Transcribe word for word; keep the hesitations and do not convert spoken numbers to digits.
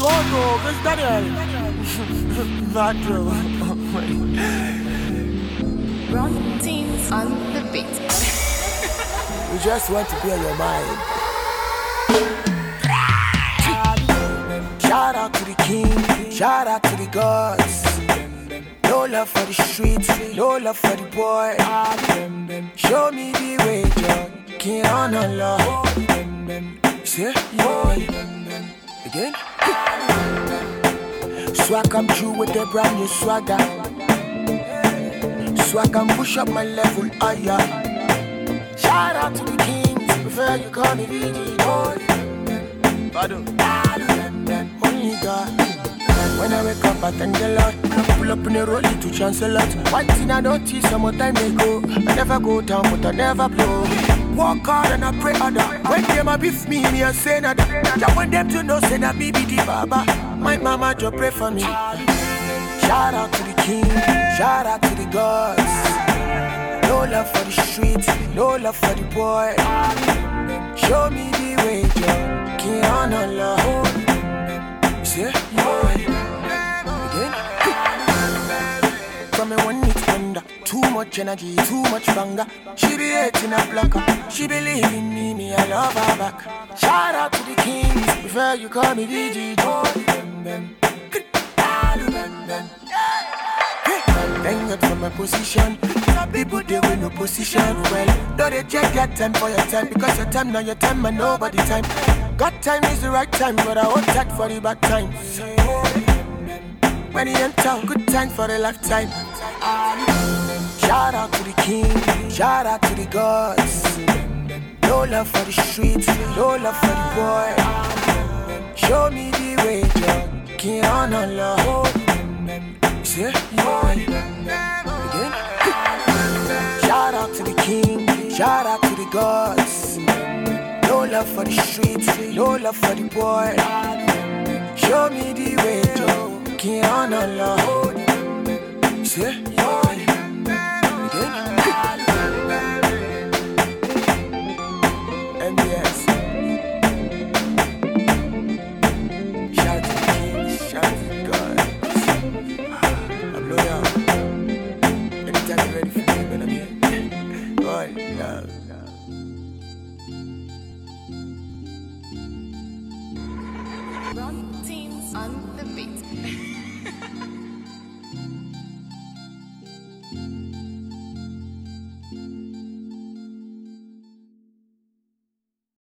Fogo, where's Daniel? Vadro. Run teams on the beat. We just want to be on your mind. Shout out to the king, shout out to the gods. No love for the streets, no love for the boy. Show me the way, John. King on the law. See? Again? Swag come through with a brand new swagger. Swag can push up my level higher. Shout out to the kings, prefer you call me V G. Only God. When I wake up, I thank the Lord. Pull up in a rollie to chance a lot. One thing I notice, some more time they go. I never go down, but I never blow. Walk hard and I pray harder. When them a beef me, me a say nada. I want them to know, say that me be the baba. My mama just pray for me. Shout out to the king, shout out to the gods. No love for the streets, no love for the boy. Show me the way, Joe. King on the law. See? Again? From me one it under. Too much energy, too much banger. She be hating a blocker. She believe in me, me I love her back. Shout out to the kings, prefer you call me V G. Thank God for my position. Some people they with no position. Well, don't they check that time for your time, because your time now your time and nobody time. God time is the right time, but I hold that for the bad time. When he enter, good time for a lifetime. Shout out to the king, shout out to the gods. No love for the streets, no love for the boy. Show me the way, John. King on the law. See? Again? Shout out to the king, shout out to the gods. No love for the streets, no love for the boy. Show me the way, Joe. King on the law. See?